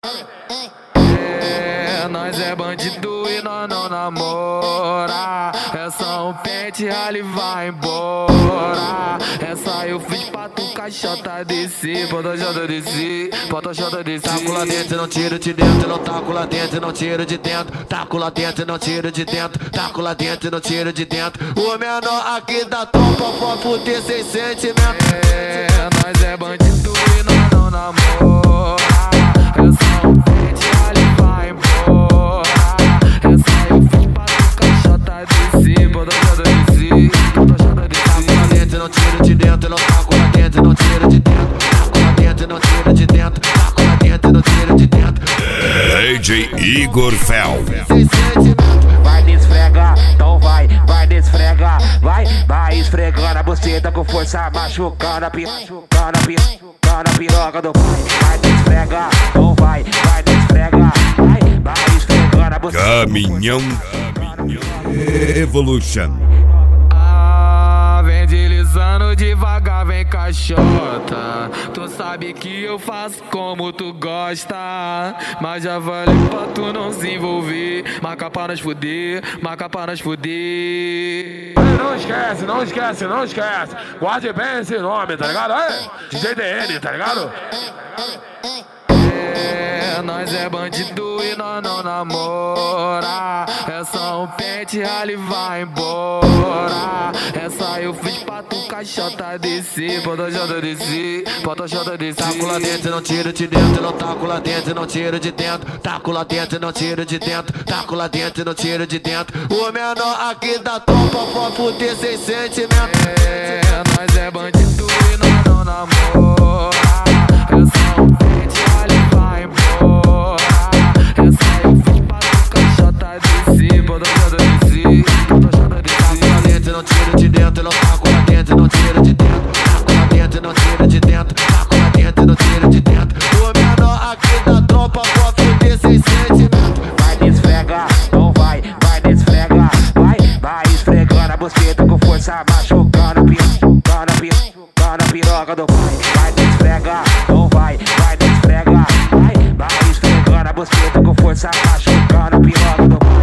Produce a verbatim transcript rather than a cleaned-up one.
É, nós é bandido e nós não namora. É só um pente, rally vai embora. Essa eu fiz pra tu caixota descer. Bota jota descer, bota jota descer. Taco lá dentro, não tiro de dentro. Não taco lá dentro, não tiro de dentro. Taco lá dentro, não tiro de dentro. Taco lá dentro, não tiro de dentro. O menor aqui da tropa pra fuder sem sentimento. É, nós é bandido e nós não namora. É só um pente, rally vai embora. Essa eu fiz pra tu caixota descer. Bota jota descer, bota jota descer. Taco lá dentro, não tiro de dentro. Não taco lá dentro, não tiro de dentro. Taco lá dentro, não tiro de dentro. Taco lá dentro, não tiro de dentro. D J Igor Fel. Sem sentimento. Vai desfregar, então vai, vai desfregar. Vai, vai esfregando a buceta com força, machucando a piroca, machucando a piroca, a piroca do pai. Vai desfregar, então vai, vai desfregar. Vai, vai esfregando a buceta. Caminhão Evolution. Ah, vem deslizando devagar, vem caixota. Tu sabe que eu faço como tu gosta, mas já vale pra tu não se envolver. Marca pra nós fuder, marca pra nós fuder. Não esquece, não esquece, não esquece. Guarde bem esse nome, tá ligado? É, D J D N, tá ligado? É, nós é bandido e nós não namora. É só um pente, rally vai embora. Essa eu fiz pra tu caixota descer. Bota jota descer, bota jota descer. Taco lá dentro, não tiro de dentro. Não taco lá dentro, não tiro de dentro. Taco lá dentro, não tiro de dentro. Taco lá dentro, não tiro de dentro. O menor aqui da tropa pra fuder sem sentimento. É, nós é bandido e nós não namora. É só um pente, rally vai embora. Essa eu fiz pra tu caixota descer. Bota jota descer, bota jota descer. Taco lá dentro, não tiro de dentro. Não taco lá dentro, não tiro de dentro. Taco lá dentro, não tiro de dentro. Taco lá dentro, não tiro de dentro. O menor aqui da tropa pra fuder sem sentimento. Vai desfregar, então vai, vai desfregar. Vai, vai esfregando a buceta com força, machucando a piroca, a piroca, a piroca do pai. Vai desfregar, então vai, vai desfregar. Vai, vai esfregando a buceta com força, machucando a piroca do pai.